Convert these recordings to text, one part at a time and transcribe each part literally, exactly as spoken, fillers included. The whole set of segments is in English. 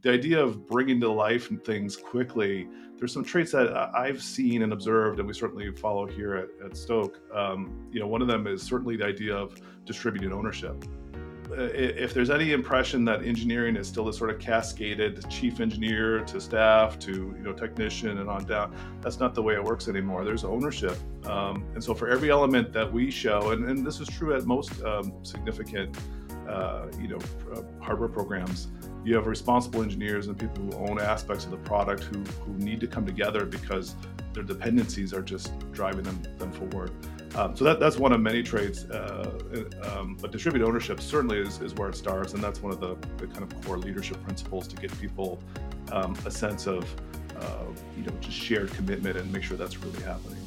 the idea of bringing to life things quickly, there's some traits that I've seen and observed, and we certainly follow here at, at Stoke. Um, you know, one of them is certainly the idea of distributed ownership. If there's any impression that engineering is still this sort of cascaded chief engineer to staff to you know technician and on down, that's not the way it works anymore. There's ownership, um, and so for every element that we show, and, and this is true at most um, significant uh, you know uh, hardware programs, you have responsible engineers and people who own aspects of the product who who need to come together because their dependencies are just driving them them forward. Um, so that, that's one of many traits, uh, um, but distributed ownership certainly is, is where it starts, and that's one of the, the kind of core leadership principles to get people um, a sense of, uh, you know, just shared commitment and make sure that's really happening.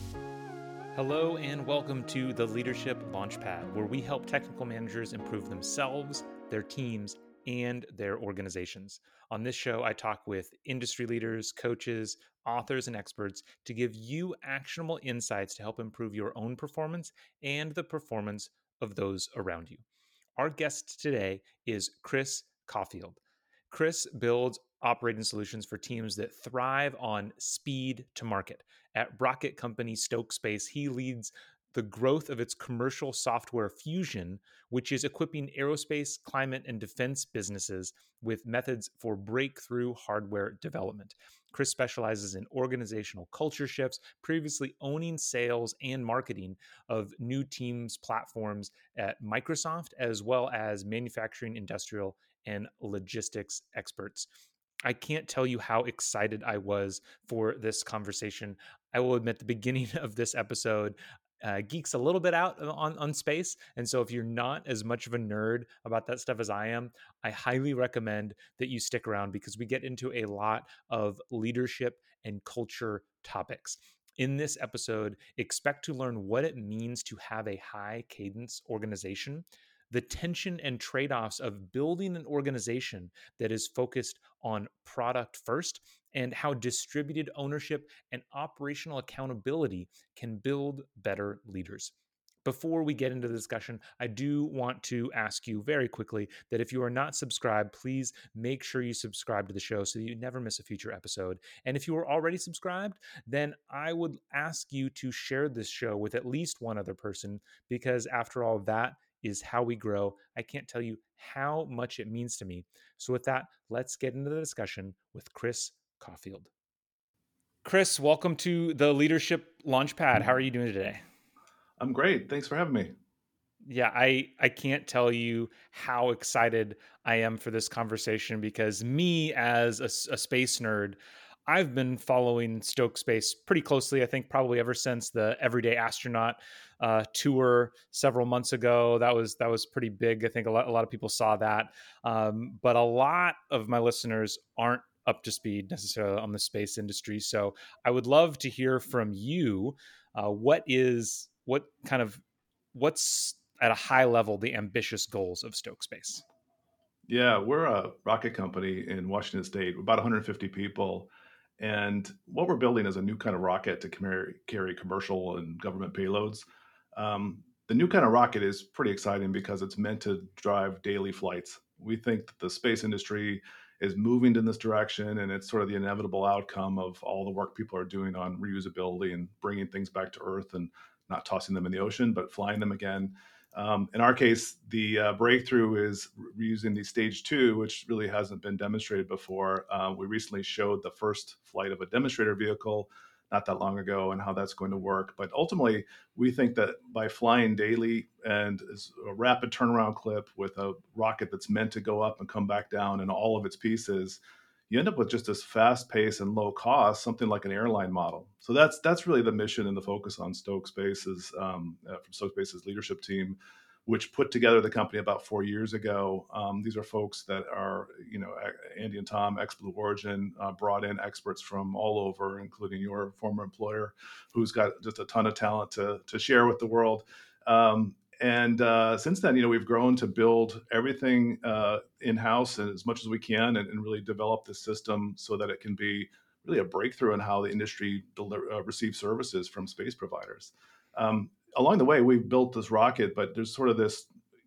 Hello and welcome to the Leadership Launchpad, where we help technical managers improve themselves, their teams, and their organizations. On this show, I talk with industry leaders, coaches, authors, and experts to give you actionable insights to help improve your own performance and the performance of those around you. Our guest today is Chris Caulfield. Chris builds operating solutions for teams that thrive on speed to market. At rocket company Stoke Space, he leads the growth of its commercial software Fusion, which is equipping aerospace, climate, and defense businesses with methods for breakthrough hardware development. Chris specializes in organizational culture shifts, previously owning sales and marketing of new teams' platforms at Microsoft, as well as manufacturing, industrial, and logistics experts. I can't tell you how excited I was for this conversation. I will admit the beginning of this episode uh, geeks a little bit out on, on space. And so if you're not as much of a nerd about that stuff as I am, I highly recommend that you stick around because we get into a lot of leadership and culture topics. In this episode, expect to learn what it means to have a high cadence organization, the tension and trade offs of building an organization that is focused on product first, and how distributed ownership and operational accountability can build better leaders. Before we get into the discussion, I do want to ask you very quickly that if you are not subscribed, please make sure you subscribe to the show so that you never miss a future episode. And if you are already subscribed, then I would ask you to share this show with at least one other person, because after all, that is how we grow. I can't tell you how much it means to me. So with that, let's get into the discussion with Chris Caulfield. Chris, welcome to the Leadership Launchpad. How are you doing today? I'm great. Thanks for having me. Yeah, I I can't tell you how excited I am for this conversation because me as a, s- a space nerd, I've been following Stoke Space pretty closely. I think probably ever since the Everyday Astronaut uh, tour several months ago. That was that was pretty big. I think a lot a lot of people saw that, um, but a lot of my listeners aren't up to speed necessarily on the space industry. So I would love to hear from you. Uh, what is what kind of what's at a high level the ambitious goals of Stoke Space? Yeah, we're a rocket company in Washington State, about one hundred fifty people. And what we're building is a new kind of rocket to carry, carry commercial and government payloads. Um, the new kind of rocket is pretty exciting because it's meant to drive daily flights. We think that the space industry is moving in this direction, and it's sort of the inevitable outcome of all the work people are doing on reusability and bringing things back to Earth and not tossing them in the ocean, but flying them again. Um, in our case, the uh, breakthrough is reusing the stage two, which really hasn't been demonstrated before. Uh, we recently showed the first flight of a demonstrator vehicle not that long ago and how that's going to work. But ultimately, we think that by flying daily and a rapid turnaround clip with a rocket that's meant to go up and come back down in all of its pieces, you end up with just this fast pace and low cost, something like an airline model. So that's that's really the mission and the focus on Stoke Space's um, uh, from Stoke Space's leadership team, which put together the company about four years ago. Um, these are folks that are, you know, Andy and Tom, ex Blue Origin, uh, brought in experts from all over, including your former employer, who's got just a ton of talent to to share with the world. Um, and uh, since then, you know, we've grown to build everything uh, in-house as much as we can, and, and really develop the system so that it can be really a breakthrough in how the industry deliver, uh, receives services from space providers. Um, Along the way, we've built this rocket, but there's sort of this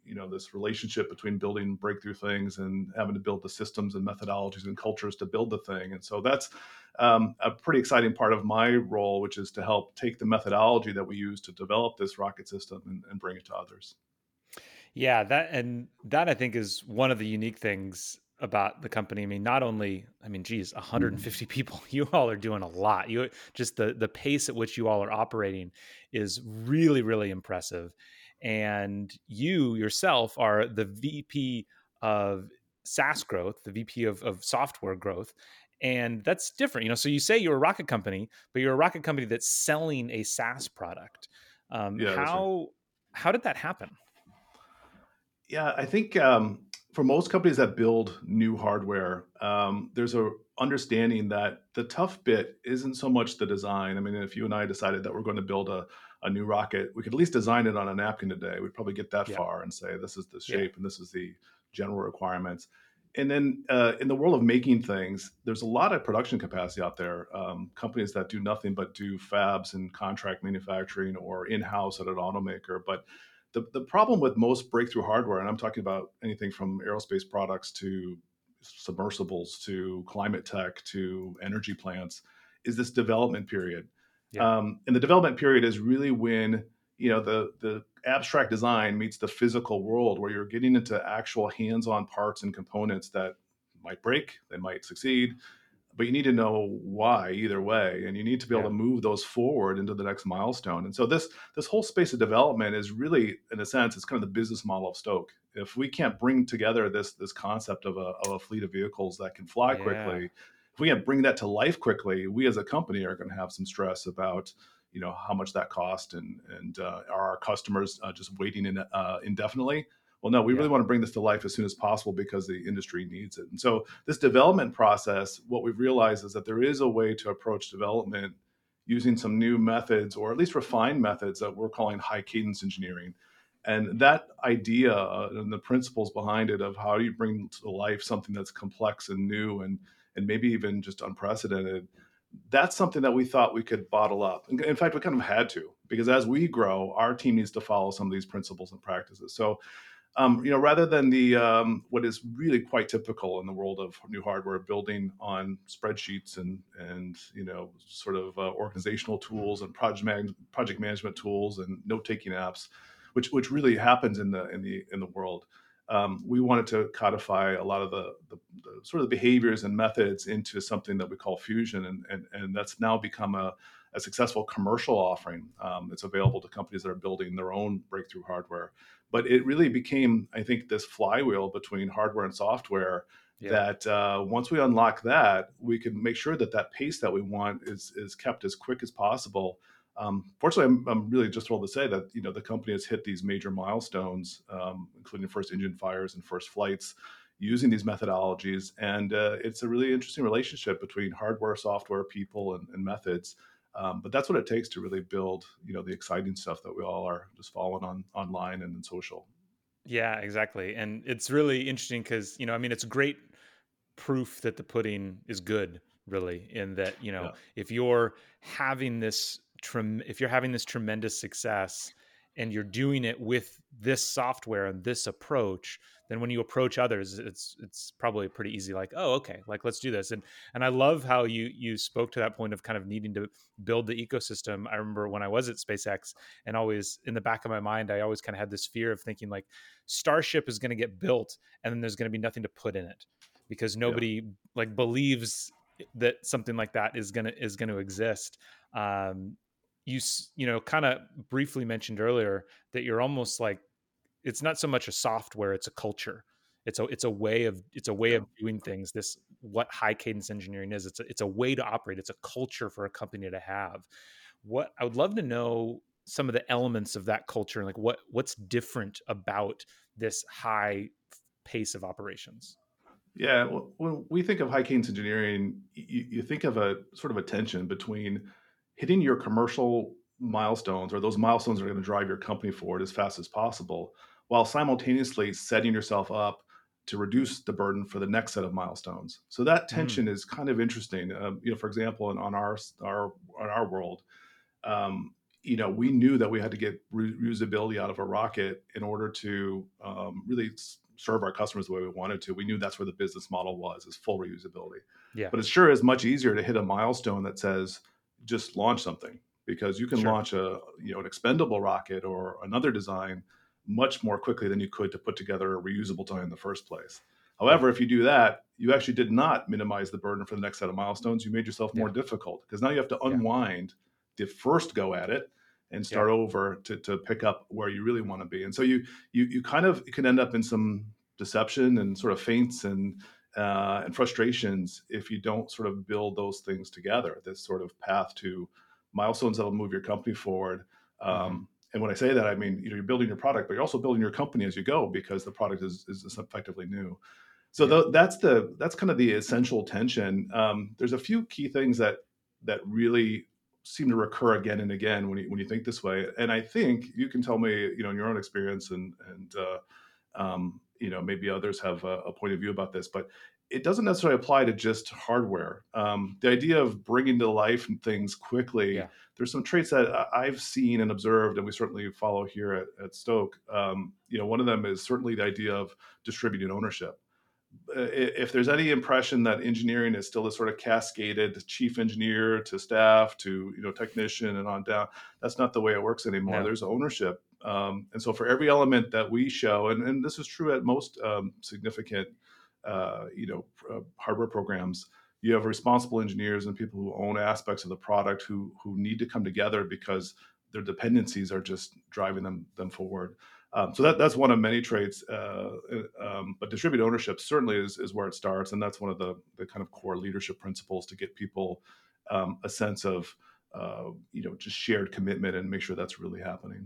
you know, this relationship between building breakthrough things and having to build the systems and methodologies and cultures to build the thing. And so that's um, a pretty exciting part of my role, which is to help take the methodology that we use to develop this rocket system and, and bring it to others. Yeah, that and that I think is one of the unique things about the company. I mean, not only, I mean, geez, one hundred fifty people, you all are doing a lot. You just the the pace at which you all are operating is really, really impressive. And you yourself are the V P of SaaS growth, the V P of, of software growth. And that's different. You know, so you say you're a rocket company, but you're a rocket company that's selling a SaaS product. Um, Yeah, that's right. how how did that happen? Yeah, I think um, for most companies that build new hardware, um, there's a understanding that the tough bit isn't so much the design. I mean, if you and I decided that we're going to build a, a new rocket, we could at least design it on a napkin today. We'd probably get that Yeah. far and say, this is the Yeah. shape and this is the general requirements. And then uh, in the world of making things, there's a lot of production capacity out there. Um, companies that do nothing but do fabs and contract manufacturing or in-house at an automaker. But the, the problem with most breakthrough hardware, and I'm talking about anything from aerospace products to submersibles to climate tech to energy plants, is this development period. Yeah. Um, and the development period is really when you know the the abstract design meets the physical world, where you're getting into actual hands-on parts and components that might break, they might succeed, but you need to know why either way, and you need to be able Yeah. to move those forward into the next milestone. And so this this whole space of development is really, in a sense, it's kind of the business model of Stoke. If we can't bring together this this concept of a, of a fleet of vehicles that can fly Yeah. quickly, if we can't bring that to life quickly, we as a company are going to have some stress about you know how much that cost, and and uh, are our customers uh, just waiting in, uh, indefinitely. Well, no, we really Yeah. want to bring this to life as soon as possible because the industry needs it. And so this development process, what we've realized is that there is a way to approach development using some new methods, or at least refined methods, that we're calling high cadence engineering. And that idea uh, and the principles behind it of how you bring to life something that's complex and new and and maybe even just unprecedented, that's something that we thought we could bottle up. In in fact, we kind of had to, because as we grow, our team needs to follow some of these principles and practices. So um, you know, rather than the um, what is really quite typical in the world of new hardware, building on spreadsheets and and you know sort of uh, organizational tools and project man- project management tools and note taking apps, which which really happens in the in the in the world. Um, we wanted to codify a lot of the, the, the sort of behaviors and methods into something that we call Fusion, and and, and that's now become a, a successful commercial offering. Um, it's available to companies that are building their own breakthrough hardware, but it really became, I think, this flywheel between hardware and software Yeah. that uh, once we unlock that, we can make sure that that pace that we want is is kept as quick as possible. Um, fortunately, I'm, I'm really just thrilled to say that you know the company has hit these major milestones, um, including first engine fires and first flights, using these methodologies, and uh, it's a really interesting relationship between hardware, software, people, and, and methods. Um, but that's what it takes to really build, you know, the exciting stuff that we all are just following on online and in social. Yeah, exactly. And it's really interesting because, you know, I mean, it's great proof that the pudding is good, really, in that, you know, Yeah, if you're having this trem- if you're having this tremendous success and you're doing it with this software and this approach, then when you approach others, it's it's probably pretty easy, like, oh, okay, like let's do this. And and I love how you you spoke to that point of kind of needing to build the ecosystem. I remember when I was at SpaceX, and always in the back of my mind, I always kind of had this fear of thinking like Starship is going to get built and then there's going to be nothing to put in it because yeah. nobody like believes that something like that is gonna is going to exist. Um, you you know kind of briefly mentioned earlier that you're almost like it's not so much a software, it's a culture. It's a it's a way of it's a way Yeah. of doing things. This what high cadence engineering is. It's a, it's a way to operate. It's a culture for a company to have. What I would love to know some of the elements of that culture and like what what's different about this high pace of operations. Yeah, well, when we think of high cadence engineering, you, you think of a sort of a tension between hitting your commercial milestones, or those milestones that are going to drive your company forward as fast as possible, while simultaneously setting yourself up to reduce the burden for the next set of milestones. So that Mm, tension is kind of interesting. Um, you know, for example, in, on our our on our world, um, you know, we knew that we had to get reusability out of a rocket in order to um, really serve our customers the way we wanted to. We knew that's where the business model was, is full reusability. Yeah. But it sure is much easier to hit a milestone that says just launch something, because you can Sure. launch a you know an expendable rocket or another design much more quickly than you could to put together a reusable design in the first place. Yeah. However, if you do that, you actually did not minimize the burden for the next set of milestones. You made yourself more Yeah. difficult, because now you have to Yeah. unwind the first go at it and Yeah. start over to, to pick up where you really want to be. And so you you you kind of you can end up in some deception and sort of feints and uh, and frustrations if you don't sort of build those things together. This sort of path to milestones that'll move your company forward. Hmm. Um, and when I say that, I mean, you know, you're building your product, but you're also building your company as you go, because the product is is effectively new. So Yeah. th- that's the that's kind of the essential tension. Um, there's a few key things that that really seem to recur again and again when you when you think this way. And I think you can tell me, you know, in your own experience, and and uh, um, you know, maybe others have a, a point of view about this, but it doesn't necessarily apply to just hardware. Um, the idea of bringing to life things quickly, Yeah. there's some traits that I- I've seen and observed, and we certainly follow here at, at Stoke. Um, you know, one of them is certainly the idea of distributed ownership. uh, if there's any impression that engineering is still a sort of cascaded chief engineer to staff to you know technician and on down, that's not the way it works anymore. No. There's ownership, um, and so for every element that we show, and, and this is true at most um, significant, uh, you know, uh, hardware programs. You have responsible engineers and people who own aspects of the product who who need to come together because their dependencies are just driving them them forward. Um, so that that's one of many traits, uh, um, but distributed ownership certainly is is where it starts, and that's one of the the kind of core leadership principles to get people um, a sense of uh, you know just shared commitment and make sure that's really happening.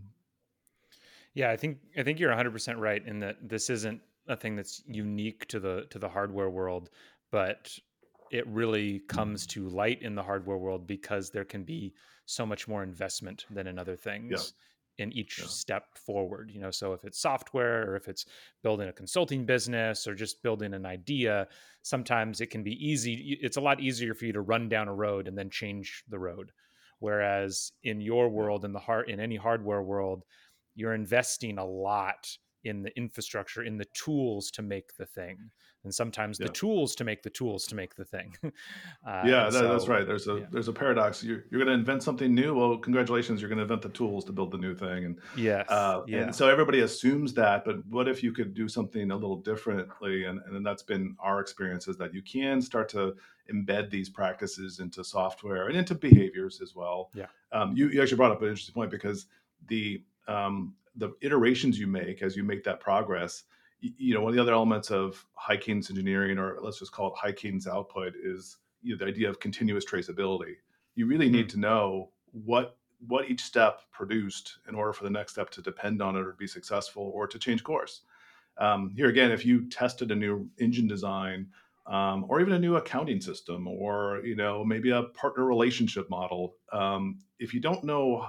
Yeah, I think I think you're one hundred percent right in that this isn't a thing that's unique to the to the hardware world, but it really comes to light in the hardware world because there can be so much more investment than in other Yeah, things in each yeah, step forward. You know, so if it's software or if it's building a consulting business or just building an idea, sometimes it can be easy. It's a lot easier for you to run down a road and then change the road. Whereas in your yeah, world, in the heart, in any hardware world, you're investing a lot in the infrastructure, in the tools to make the thing, and sometimes the yeah. tools to make the tools to make the thing. uh, Yeah, and that, that's so, right. There's a yeah, there's a paradox. You're you're going to invent something new. Well, congratulations, you're going to invent the tools to build the new thing, and yes, uh, and yeah, so everybody assumes that. But what if you could do something a little differently? And and that's been our experience, is that you can start to embed these practices into software and into behaviors as well. yeah, Um, you you actually brought up an interesting point, because the um, the iterations you make as you make that progress, you know, one of the other elements of high cadence engineering, or let's just call it high cadence output, is you know the idea of continuous traceability. You really hmm, need to know what what each step produced in order for the next step to depend on it or be successful or to change course. Um, here again, if you tested a new engine design, um, or even a new accounting system, or you know maybe a partner relationship model, um, if you don't know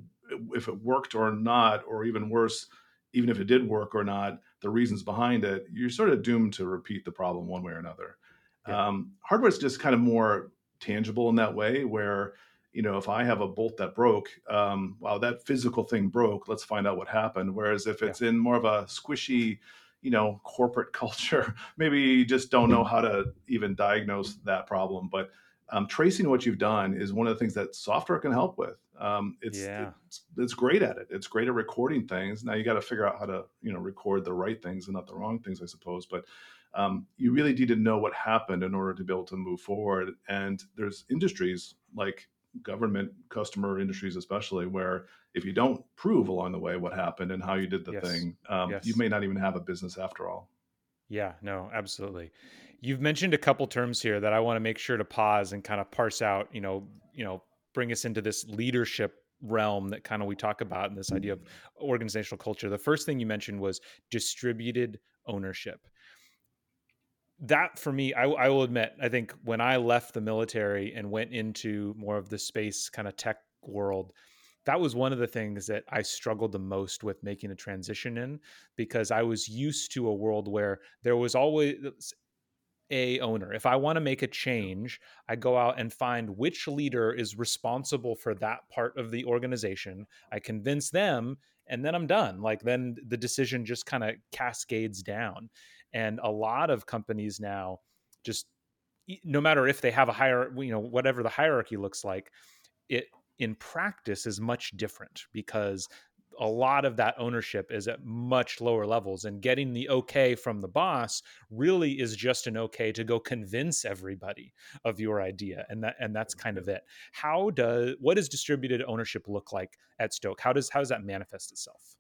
if it worked or not, or even worse, even if it did work or not, the reasons behind it, you're sort of doomed to repeat the problem one way or another. yeah, Um, hardware is just kind of more tangible in that way, where you know if I have a bolt that broke, um, wow, that physical thing broke. Let's find out what happened. Whereas if yeah, it's in more of a squishy, you know, corporate culture, maybe you just don't know how to even diagnose that problem. But um, tracing what you've done is one of the things that software can help with. Um, it's, yeah, it's it's great at it. It's great at recording things. Now you got to figure out how to you know record the right things and not the wrong things, I suppose. But um, you really need to know what happened in order to be able to move forward. And there's industries like government, customer industries, especially, where if you don't prove along the way what happened and how you did the yes, thing, um, you yes. may not even have a business after all. Yeah, no, absolutely. You've mentioned a couple terms here that I want to make sure to pause and kind of parse out, you know, you know, bring us into this leadership realm that kind of we talk about in this idea of organizational culture. The first thing you mentioned was distributed ownership. That for me, I, I will admit, I think when I left the military and went into more of the space kind of tech world, that was one of the things that I struggled the most with making a transition in, because I was used to a world where there was always a owner. If I want to make a change, I go out and find which leader is responsible for that part of the organization. I convince them, and then I'm done. Like then the decision just kind of cascades down. And a lot of companies now just e- no matter if they have a higher, you know, whatever the hierarchy looks like, it in practice is much different because a lot of that ownership is at much lower levels, and getting the okay from the boss really is just an okay to go convince everybody of your idea, and that and that's kind Yeah. of it. How does what does distributed ownership look like at Stoke? How does how does that manifest itself?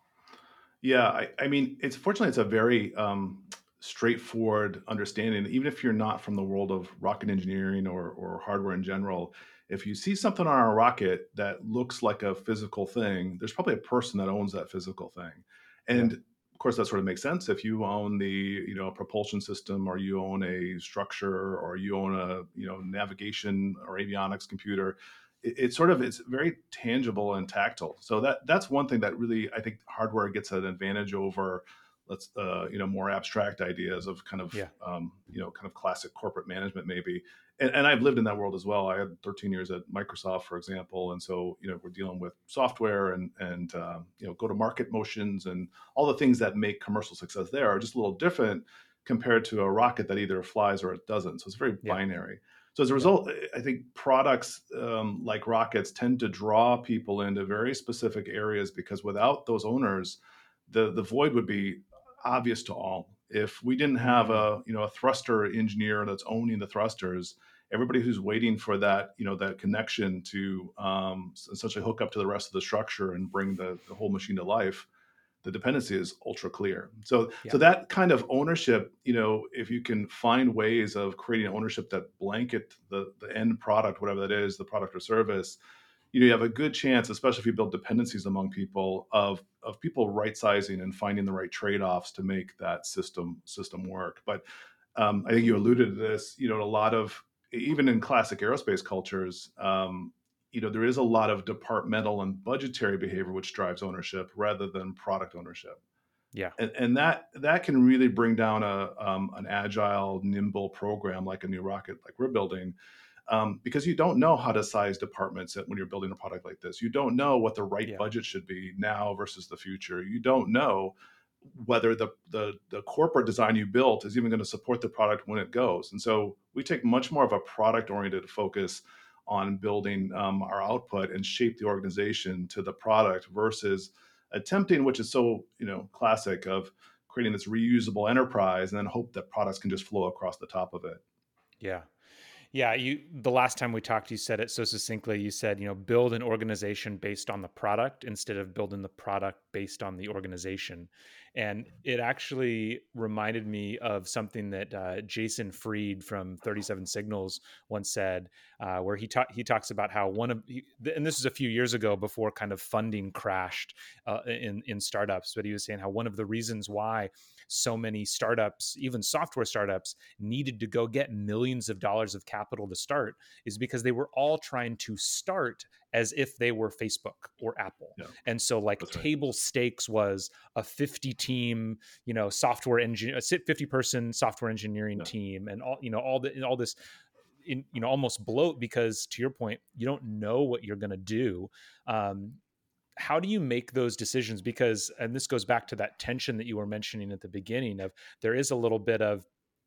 Yeah, I, I mean, it's fortunately it's a very um, straightforward understanding. Even if you're not from the world of rocket engineering or or hardware in general, if you see something on a rocket that looks like a physical thing, there's probably a person that owns that physical thing. Yeah. And of course, that sort of makes sense. If you own the you know propulsion system, or you own a structure, or you own a you know navigation or avionics computer, it, it sort of is very tangible and tactile. So that that's one thing that really I think hardware gets an advantage over, let's uh, you know more abstract ideas of kind of Yeah. um, you know kind of classic corporate management maybe. And, and I've lived in that world as well. I had thirteen years at Microsoft, for example, and so you know we're dealing with software and and um, you know go to market motions and all the things that make commercial success there are just a little different compared to a rocket that either flies or it doesn't. So it's very Yeah. binary. So as a Yeah. result, I think products um, like rockets tend to draw people into very specific areas because without those owners, the the void would be obvious to all. If we didn't have Mm, a you know a thruster engineer that's owning the thrusters, everybody who's waiting for that you know that connection to um, essentially hook up to the rest of the structure and bring the, the whole machine to life, the dependency is ultra clear. So yeah. so that kind of ownership, you know, if you can find ways of creating ownership that blanket the the end product, whatever that is, the product or service, you know, you have a good chance, especially if you build dependencies among people, of of people right sizing and finding the right trade offs to make that system system work. But um, I think you alluded to this. You know, a lot of even in classic aerospace cultures, um, you know, there is a lot of departmental and budgetary behavior which drives ownership rather than product ownership, Yeah. and, and that that can really bring down a um, an agile, nimble program like a new rocket like we're building, um, because you don't know how to size departments when you're building a product like this. You don't know what the right Yeah. budget should be now versus the future. You don't know whether the, the the corporate design you built is even going to support the product when it goes. And so we take much more of a product oriented focus on building um, our output and shape the organization to the product versus attempting, which is so you know classic of creating this reusable enterprise and then hope that products can just flow across the top of it. Yeah. Yeah, you the last time we talked, you said it so succinctly. You said, you know, build an organization based on the product instead of building the product based on the organization. And it actually reminded me of something that uh, Jason Fried from thirty-seven Signals once said, uh, where he ta- he talks about how one of he, and this is a few years ago before kind of funding crashed uh, in in startups, but he was saying how one of the reasons why so many startups, even software startups, needed to go get millions of dollars of capital to start is because they were all trying to start as if they were Facebook or Apple. Yeah, And so like that's right. table stakes was a fifty team, you know, software engineer, a fifty person software engineering Yeah. team and all, you know, all the, all this in, you know, almost bloat because to your point, you don't know what you're going to do. Um, how do you make those decisions? Because, and this goes back to that tension that you were mentioning at the beginning of there is a little bit of,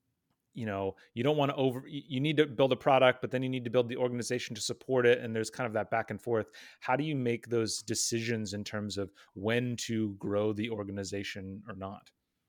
you know, you don't want to over you need to build a product, but then you need to build the organization to support it, and there's kind of that back and forth. How do you make those decisions in terms of when to grow the organization or not?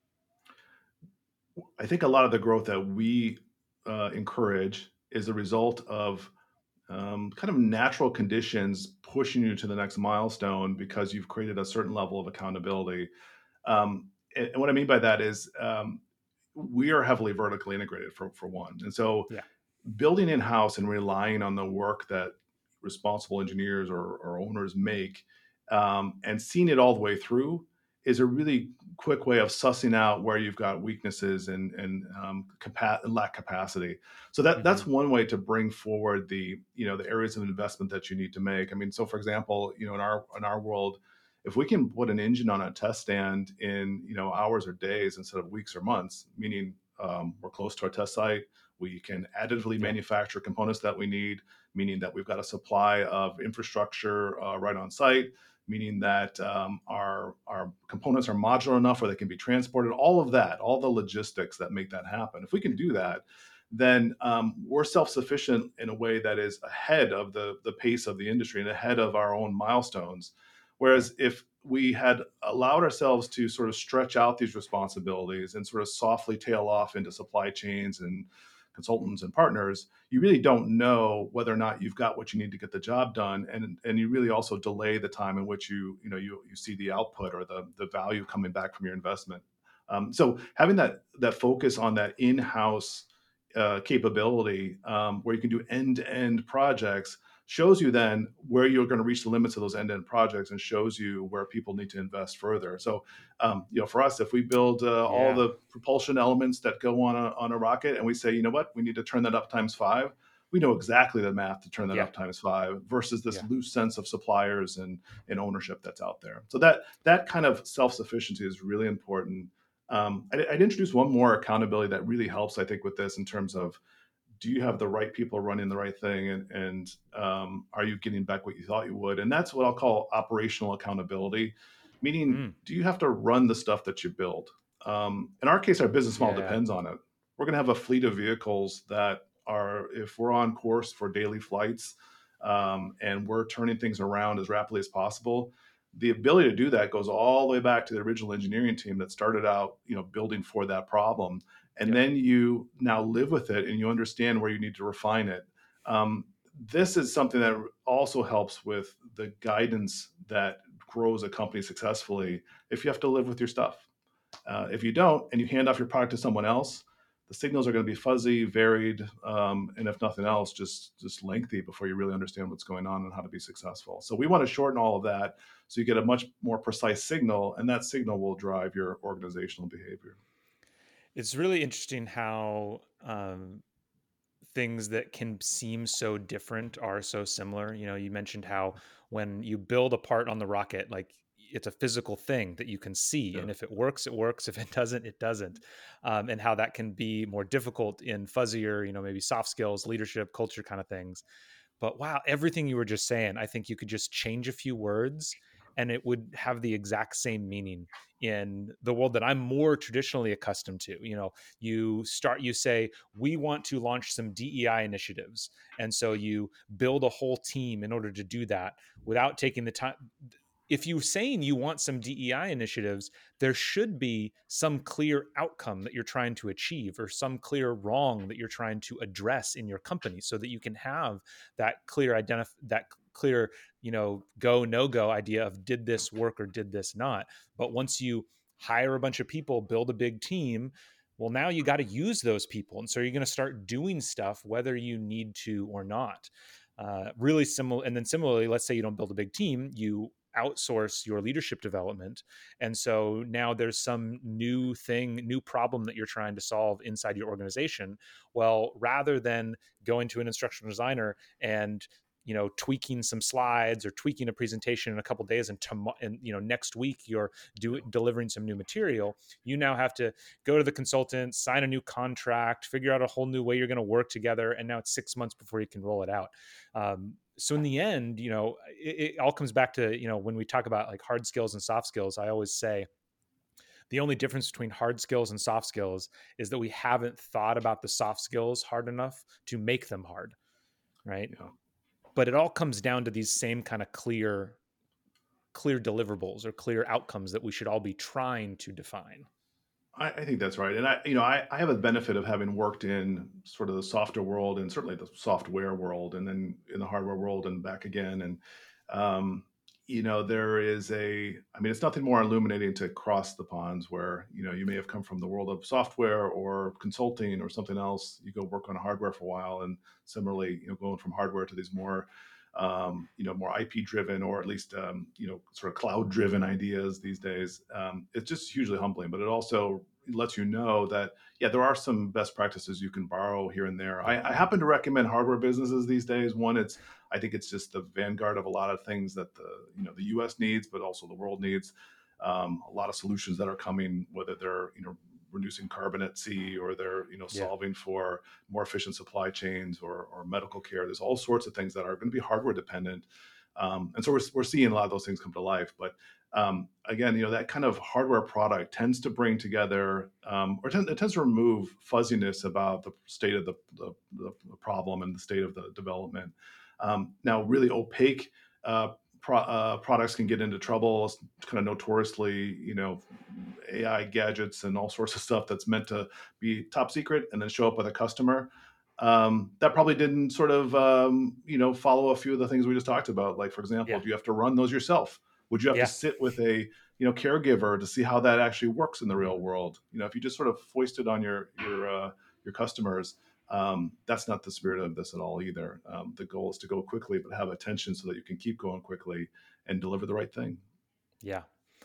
I think a lot of the growth that we uh, encourage is a result of um, kind of natural conditions pushing you to the next milestone because you've created a certain level of accountability. Um, and, and what I mean by that is um, we are heavily vertically integrated for, for one. And so Yeah. building in house and relying on the work that responsible engineers or, or owners make um, and seeing it all the way through is a really quick way of sussing out where you've got weaknesses and and um, capa- lack capacity. So that Hmm. that's one way to bring forward the you know the areas of investment that you need to make. I mean, so for example, you know in our in our world, if we can put an engine on a test stand in you know hours or days instead of weeks or months, meaning Um, we're close to our test site. We can additively Yeah. manufacture components that we need, meaning that we've got a supply of infrastructure uh, right on site, meaning that um, our our components are modular enough where they can be transported. All of that, all the logistics that make that happen. If we can do that, then um, we're self-sufficient in a way that is ahead of the the pace of the industry and ahead of our own milestones. Right. Whereas if we had allowed ourselves to sort of stretch out these responsibilities and sort of softly tail off into supply chains and consultants and partners, you really don't know whether or not you've got what you need to get the job done, and and you really also delay the time in which you you know you you see the output or the the value coming back from your investment. Um, so having that that focus on that in-house uh, capability um, where you can do end-to-end projects shows you then where you're going to reach the limits of those end-to-end projects and shows you where people need to invest further. So, um, you know, for us, if we build uh, all Yeah. the propulsion elements that go on a, on a rocket and we say, you know what, we need to turn that up times five, we know exactly the math to turn that Yeah. up times five versus this Yeah. loose sense of suppliers and, and ownership that's out there. So that that kind of self-sufficiency is really important. Um, I'd, I'd introduce one more accountability that really helps, I think, with this in terms of do you have the right people running the right thing and, and um, are you getting back what you thought you would? And that's what I'll call operational accountability, meaning Mm. do you have to run the stuff that you build? Um, in our case, our business model Yeah. depends on it. We're going to have a fleet of vehicles that are, if we're on course for daily flights um, and we're turning things around as rapidly as possible, the ability to do that goes all the way back to the original engineering team that started out, you know, building for that problem, and Yep. then you now live with it and you understand where you need to refine it. Um, this is something that also helps with the guidance that grows a company successfully if you have to live with your stuff. Uh, if you don't and you hand off your product to someone else, the signals are going to be fuzzy, varied, um, and if nothing else, just just lengthy before you really understand what's going on and how to be successful. So we want to shorten all of that so you get a much more precise signal, and that signal will drive your organizational behavior. It's really interesting how um, things that can seem so different are so similar. You know, you mentioned how when you build a part on the rocket, like it's a physical thing that you can see, Yeah. and if it works, it works. If it doesn't, it doesn't. Um, and how that can be more difficult in fuzzier, you know, maybe soft skills, leadership, culture kind of things. But wow, everything you were just saying, I think you could just change a few words and it would have the exact same meaning in the world that I'm more traditionally accustomed to. You know, you start, you say, we want to launch some D E I initiatives. And so you build a whole team in order to do that without taking the time. If you're saying you want some D E I initiatives, there should be some clear outcome that you're trying to achieve or some clear wrong that you're trying to address in your company so that you can have that clear identif- that clear, you know, go no go idea of did this work or did this not. But once you hire a bunch of people, build a big team, well, now you got to use those people. And so you're going to start doing stuff whether you need to or not. Uh, really similar. And then similarly, let's say you don't build a big team, you outsource your leadership development. And so now there's some new thing, new problem that you're trying to solve inside your organization. Well, rather than going to an instructional designer and you know tweaking some slides or tweaking a presentation in a couple of days and tomorrow and you know next week you're do delivering some new material, you now have to go to the consultant, sign a new contract, figure out a whole new way you're going to work together, and now it's six months before you can roll it out. um, so in the end, you know it, it all comes back to, you know when we talk about like hard skills and soft skills, I always say the only difference between hard skills and soft skills is that we haven't thought about the soft skills hard enough to make them hard, right? Yeah. But it all comes down to these same kind of clear clear deliverables or clear outcomes that we should all be trying to define. I, I think that's right. And I, you know, I, I have a benefit of having worked in sort of the software world and certainly the software world and then in the hardware world and back again. And, um, you know, there is a, I mean, it's nothing more illuminating to cross the ponds where, you know, you may have come from the world of software or consulting or something else. You go work on hardware for a while. And similarly, you know, going from hardware to these more, um, you know, more I P driven or at least, um, you know, sort of cloud driven ideas these days. Um, it's just hugely humbling, but it also lets you know that, yeah, there are some best practices you can borrow here and there. I, I happen to recommend hardware businesses these days. One, it's, I think it's just the vanguard of a lot of things that the, you know, the U S needs, but also the world needs. Um, a lot of solutions that are coming, whether they're, you know, reducing carbon at sea, or they're you know Yeah. solving for more efficient supply chains or or medical care. There's all sorts of things that are going to be hardware dependent, um, and so we're we're seeing a lot of those things come to life. But um, again, you know that kind of hardware product tends to bring together, um, or tend, it tends to remove fuzziness about the state of the the, the problem and the state of the development. Um, now, really opaque uh, pro, uh, products can get into trouble, kind of notoriously, you know, A I gadgets and all sorts of stuff that's meant to be top secret and then show up with a customer. Um, that probably didn't sort of, um, you know, follow a few of the things we just talked about. Like, for example, Yeah. do you have to run those yourself? Would you have to Yeah. sit with a, you know, caregiver to see how that actually works in the real world? You know, if you just sort of foist it on your your uh, your customers, um, that's not the spirit of this at all either. Um, the goal is to go quickly, but have attention so that you can keep going quickly and deliver the right thing. Yeah.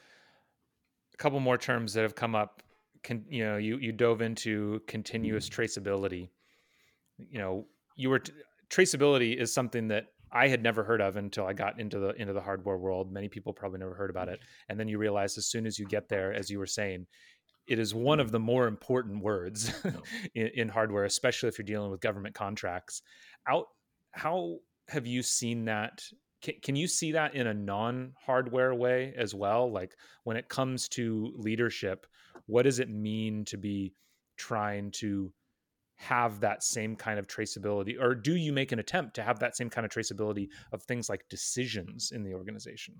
A couple more terms that have come up. Can, you know, you you dove into continuous traceability. You know, you were t- traceability is something that I had never heard of until I got into the into the hardware world. Many people probably never heard about it, and then you realize as soon as you get there, as you were saying, it is one of the more important words No. in, in hardware, especially if you're dealing with government contracts. Out, how have you seen that? Can, can you see that in a non-hardware way as well? Like when it comes to leadership, what does it mean to be trying to have that same kind of traceability, or do you make an attempt to have that same kind of traceability of things like decisions in the organization?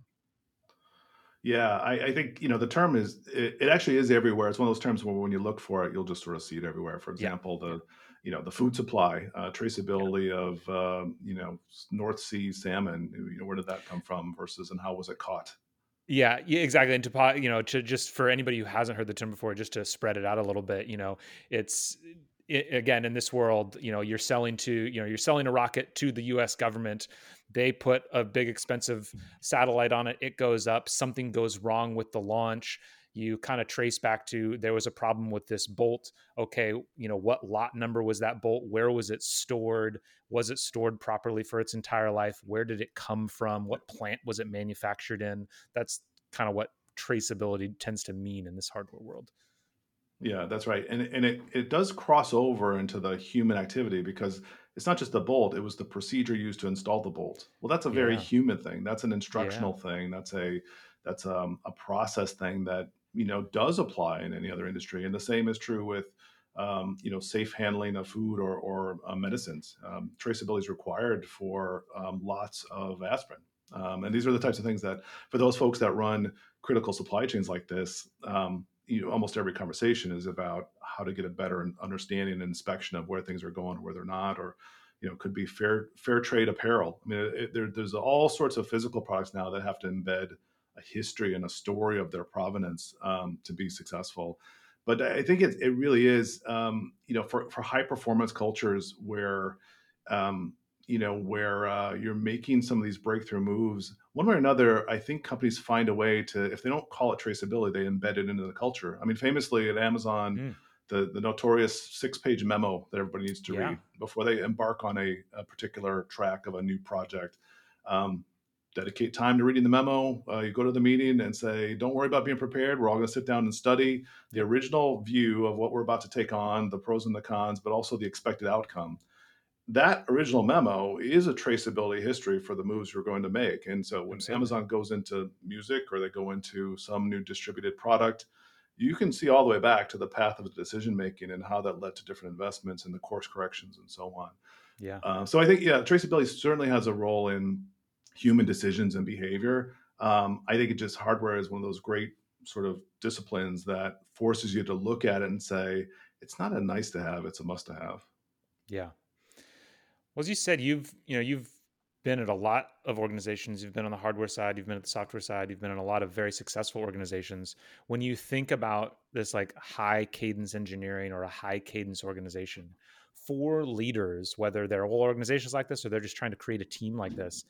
Yeah, I, I think you know the term is it, it actually is everywhere. It's one of those terms where when you look for it, you'll just sort of see it everywhere. For Yeah. example, Yeah. the you know the food supply, uh, Yeah. traceability of um, you know North Sea salmon. You know where did that come from versus and how was it caught? Yeah, yeah, exactly. And to po- you know, to just for anybody who hasn't heard the term before, just to spread it out a little bit, you know, it's I again in this world, you know, you're selling to, you know, you're selling a rocket to the U S government. They put a big expensive satellite on it. It goes up. Something goes wrong with the launch. You kind of trace back to there was a problem with this bolt. Okay, you know, what lot number was that bolt? Where was it stored? Was it stored properly for its entire life? Where did it come from? What plant was it manufactured in? That's kind of what traceability tends to mean in this hardware world. Yeah, that's right. And and it it does cross over into the human activity because it's not just the bolt, it was the procedure used to install the bolt. Well, that's a very Yeah. human thing. That's an Yeah. instructional thing. That's a that's um, a process thing that, you know, does apply in any other industry. And the same is true with um, you know, safe handling of food or or uh, medicines. Um, traceability is required for um, lots of aspirin. Um, and these are the types of things that for those folks that run critical supply chains like this, um, you know, almost every conversation is about how to get a better understanding and inspection of where things are going or where they're not, or you know, could be fair fair trade apparel. I mean, it, there, there's all sorts of physical products now that have to embed a history and a story of their provenance um, to be successful. But I think it, it really is, um, you know, for, for high performance cultures where, um, you know, where uh, you're making some of these breakthrough moves, one way or another, I think companies find a way to, if they don't call it traceability, they embed it into the culture. I mean, famously at Amazon, Mm. the, the notorious six page memo that everybody needs to Yeah. read before they embark on a, a particular track of a new project. Um, dedicate time to reading the memo. Uh, you go to the meeting and say, don't worry about being prepared. We're all going to sit down and study the Yep. original view of what we're about to take on, the pros and the cons, but also the expected outcome. That original memo is a traceability history for the moves you're going to make. And so when Absolutely. Amazon goes into music or they go into some new distributed product, you can see all the way back to the path of the decision making and how that led to different investments and the course corrections and so on. Yeah. Uh, so I think, yeah, traceability certainly has a role in human decisions and behavior. Um, I think it just hardware is one of those great sort of disciplines that forces you to look at it and say, it's not a nice to have, it's a must to have. Yeah. Well, as you said, you've you know you've been at a lot of organizations. You've been on the hardware side. You've been at the software side. You've been in a lot of very successful organizations. When you think about this, like high cadence engineering or a high cadence organization, for leaders, whether they're all organizations like this or they're just trying to create a team like this,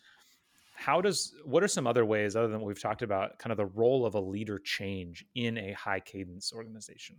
how does what are some other ways other than what we've talked about, kind of the role of a leader change in a high cadence organization?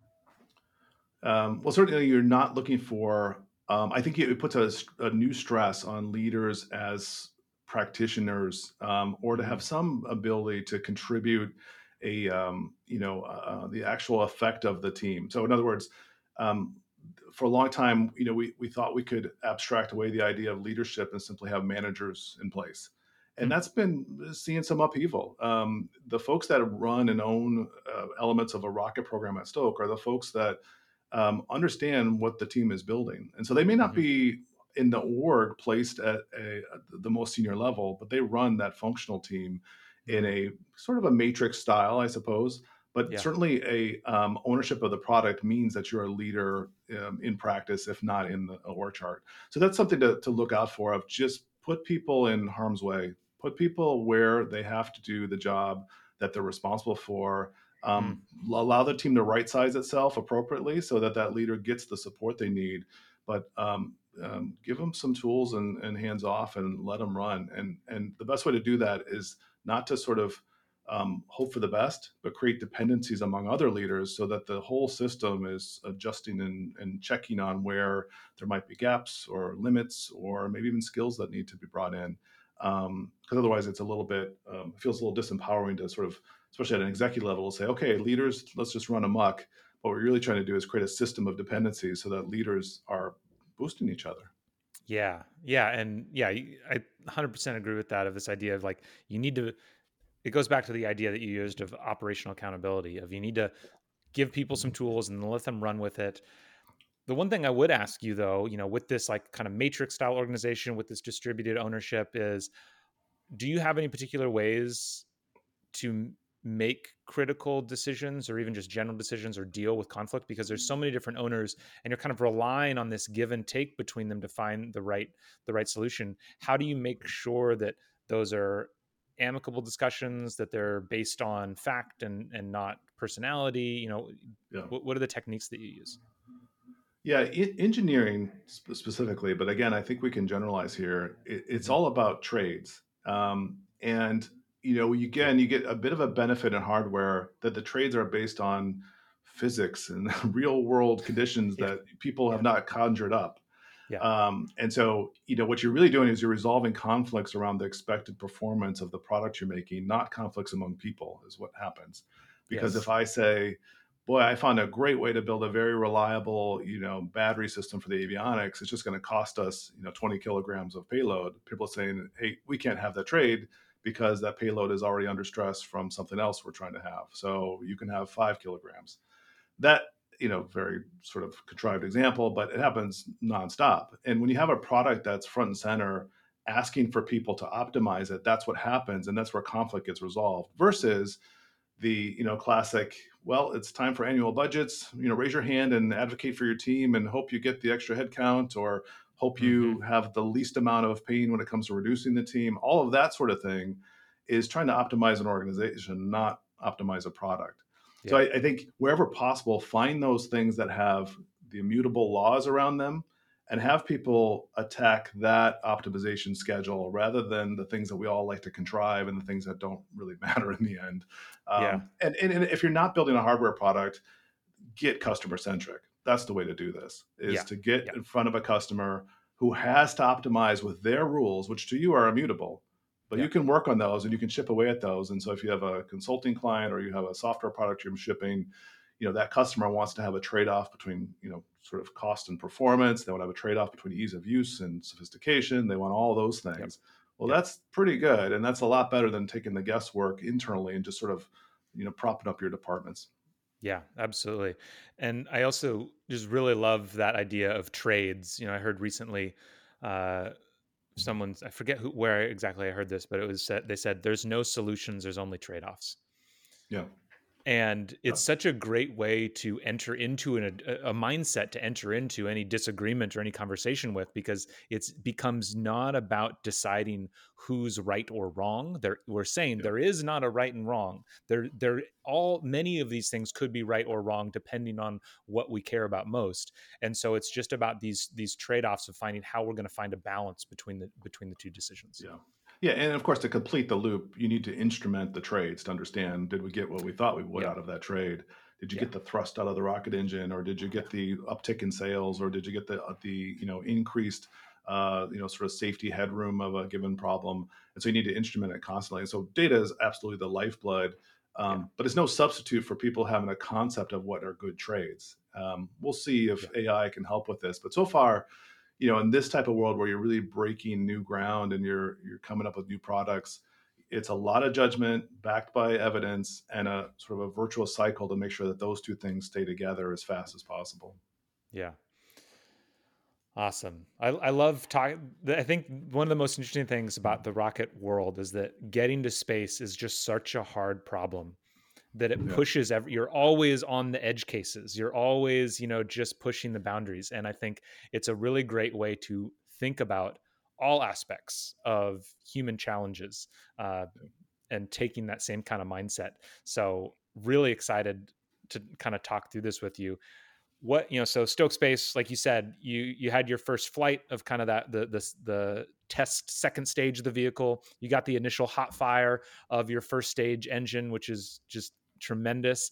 Um, well, certainly you're not looking for, um, I think it puts a, a new stress on leaders as practitioners, um, or to have Mm. some ability to contribute a um, you know uh, the actual effect of the team. So in other words, um, for a long time, you know, we we thought we could abstract away the idea of leadership and simply have managers in place, and Hmm. that's been seeing some upheaval. Um, the folks that run and own uh, elements of a rocket program at Stoke are the folks that um, understand what the team is building, and so they may not Hmm. be in the org placed at, a, at the most senior level, but they run that functional team in Mm. a sort of a matrix style, I suppose. But Yeah. certainly, a um, ownership of the product means that you're a leader um, in practice, if not in the org chart. So that's something to, to look out for. Of just put people in harm's way, put people where they have to do the job that they're responsible for. Mm. Um, allow the team to right size itself appropriately so that that leader gets the support they need. But um, um, give them some tools and, and hands off and let them run. And and the best way to do that is not to sort of um, hope for the best, but create dependencies among other leaders so that the whole system is adjusting and, and checking on where there might be gaps or limits or maybe even skills that need to be brought in. Because um, otherwise, it's a little bit, um, it feels a little disempowering to sort of, especially at an executive level, say, okay, leaders, let's just run amok. What we're really trying to do is create a system of dependencies so that leaders are boosting each other. Yeah. Yeah. And yeah, y- I one hundred percent agree with that, of this idea of like, you need to, it goes back to the idea that you used of operational accountability, of you need to give people some tools and let them run with it. The one thing I would ask you though, you know, with this like kind of matrix style organization with this distributed ownership is, do you have any particular ways to m- make critical decisions or even just general decisions or deal with conflict, because there's so many different owners and you're kind of relying on this give and take between them to find the right the right solution? How do you make sure that those are amicable discussions, that they're based on fact and and not personality? You know, Yeah. what, what are the techniques that you use? Yeah, e- engineering sp- specifically, but again, I think we can generalize here. It, it's Hmm. all about trades, um, and you know, you Yeah. again, you get a bit of a benefit in hardware that the trades are based on physics and real world conditions Yeah. that people have Yeah. not conjured up. Yeah. Um, and so, you know, what you're really doing is you're resolving conflicts around the expected performance of the product you're making, not conflicts among people, is what happens. Because if Yes. I say, boy, I found a great way to build a very reliable, you know, battery system for the avionics, it's just going to cost us, you know, twenty kilograms of payload. People are saying, hey, we can't have that trade because that payload is already under stress from something else we're trying to have. So you can have five kilograms. That, you know, very sort of contrived example, but it happens nonstop. And when you have a product that's front and center asking for people to optimize it, that's what happens, and that's where conflict gets resolved. Versus the, you know, classic, well, it's time for annual budgets, you know, raise your hand and advocate for your team and hope you get the extra headcount, or hope Hmm. you have the least amount of pain when it comes to reducing the team. All of that sort of thing is trying to optimize an organization, not optimize a product. So Yeah. I, I think wherever possible, find those things that have the immutable laws around them and have people attack that optimization schedule rather than the things that we all like to contrive and the things that don't really matter in the end. Yeah. Um, and, and, and if you're not building a hardware product, get customer centric. That's the way to do this, is Yeah. to get Yeah. in front of a customer who has to optimize with their rules, which to you are immutable, but Yeah. you can work on those and you can chip away at those. And so if you have a consulting client or you have a software product you're shipping, you know, that customer wants to have a trade-off between, you know, sort of cost and performance. They want to have a trade-off between ease of use and sophistication. They want all those Yep. things. Well, Yep. that's pretty good. And that's a lot better than taking the guesswork internally and just sort of, you know, propping up your departments. Yeah, absolutely. And I also just really love that idea of trades. You know, I heard recently uh someone's, I forget who where exactly I heard this, but it was said, they said there's no solutions, there's only trade-offs. Yeah. And Yeah. it's such a great way to enter into an, a, a mindset to enter into any disagreement or any conversation with, because it becomes not about deciding who's right or wrong. There, we're saying Yeah. there is not a right and wrong. There, there, all many of these things could be right or wrong depending on what we care about most. And so it's just about these these trade offs of finding how we're going to find a balance between the between the two decisions. Yeah. Yeah. And of course, to complete the loop, you need to instrument the trades to understand, did we get what we thought we would Yeah, out of that trade? Did you yeah, get the thrust out of the rocket engine, or did you yeah, get the uptick in sales, or did you get the, uh, the you know, increased, uh, you know, sort of safety headroom of a given problem? And so you need to instrument it constantly. And so data is absolutely the lifeblood. Yeah. Um, but it's no substitute for people having a concept of what are good trades. Um, we'll see if Yeah. A I can help with this. But so far, you know, in this type of world where you're really breaking new ground and you're you're coming up with new products, it's a lot of judgment backed by evidence and a sort of a virtuous cycle to make sure that those two things stay together as fast as possible. Yeah. Awesome. I, I love talking. I think one of the most interesting things about the rocket world is that getting to space is just such a hard problem that it Yeah. pushes every, you're always on the edge cases. You're always, you know, just pushing the boundaries. And I think it's a really great way to think about all aspects of human challenges uh, and taking that same kind of mindset. So really excited to kind of talk through this with you. What, you know, so Stoke Space, like you said, you you had your first flight of kind of that the the the test second stage of the vehicle. You got the initial hot fire of your first stage engine, which is just tremendous.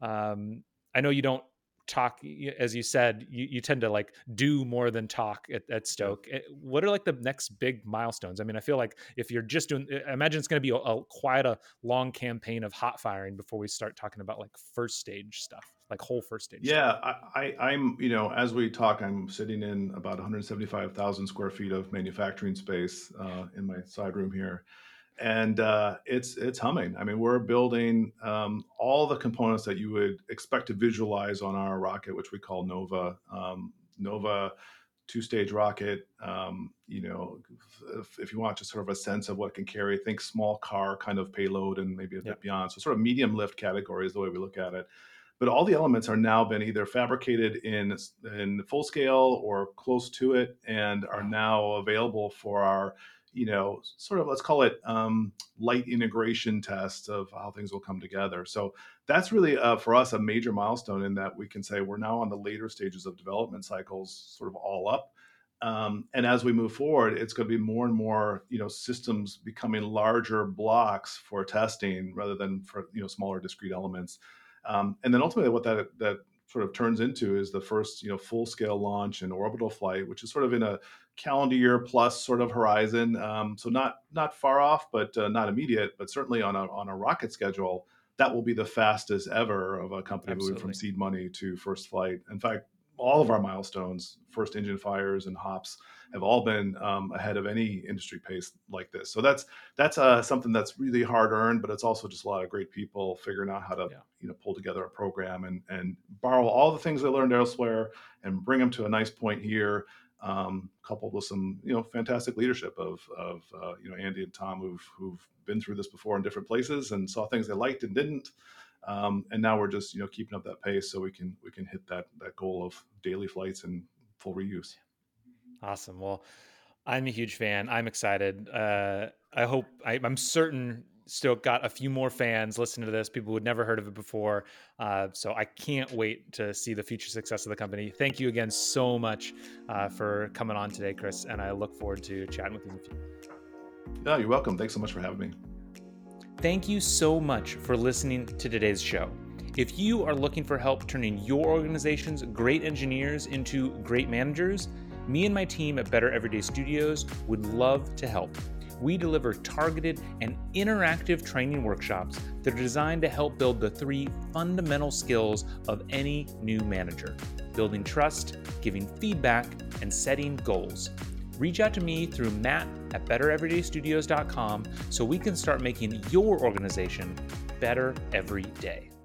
Um, I know you don't talk, as you said, you, you tend to like do more than talk at, at Yeah. Stoke. Eh, What are like the next big milestones? I mean, I feel like if you're just doing, I imagine it's going to be a, a quite a long campaign of hot firing before we start talking about like first stage stuff, like whole first stage stuff. Yeah, I, I, I'm, you know, as we talk, I'm sitting in about one hundred seventy-five thousand square feet of manufacturing space uh, in my side room here, and uh, it's it's humming. I mean, we're building um, all the components that you would expect to visualize on our rocket, which we call Nova. Um, Nova two-stage rocket. Um, you know, if, if you want just sort of a sense of what it can carry, think small car kind of payload and maybe a Yeah. bit beyond. So sort of medium lift category is the way we look at it. But all the elements are now been either fabricated in in full scale or close to it, and are Wow. now available for our, you know, sort of, let's call it um, light integration test of how things will come together. So that's really uh, for us a major milestone in that we can say we're now on the later stages of development cycles, sort of all up. Um, and as we move forward, it's going to be more and more, you know, systems becoming larger blocks for testing rather than for, you know, smaller discrete elements. Um, and then ultimately, what that that sort of turns into is the first, you know, full scale launch and orbital flight, which is sort of in a calendar year plus sort of horizon. Um, so not not far off, but uh, not immediate, but certainly on a on a rocket schedule. That will be the fastest ever of a company moving from Absolutely. seed money to first flight. In fact, all of our milestones, first engine fires and hops, have all been um, ahead of any industry pace like this. So that's that's uh, something that's really hard earned, but it's also just a lot of great people figuring out how to, Yeah. you know, pull together a program and and borrow all the things they learned elsewhere and bring them to a nice point here, um, coupled with some, you know, fantastic leadership of of uh, you know, Andy and Tom, who've who've been through this before in different places and saw things they liked and didn't. Um, and now we're just, you know, keeping up that pace so we can we can hit that that goal of daily flights and full reuse. Awesome. Well, I'm a huge fan. I'm excited. Uh, I hope I, I'm certain Stoke got a few more fans listening to this, people who had never heard of it before. Uh, so I can't wait to see the future success of the company. Thank you again so much uh, for coming on today, Chris. And I look forward to chatting with you in the future. Yeah, you're welcome. Thanks so much for having me. Thank you so much for listening to today's show. If you are looking for help turning your organization's great engineers into great managers, me and my team at Better Everyday Studios would love to help. We deliver targeted and interactive training workshops that are designed to help build the three fundamental skills of any new manager: building trust, giving feedback, and setting goals. Reach out to me through Matt at better everyday studios dot com so we can start making your organization better every day.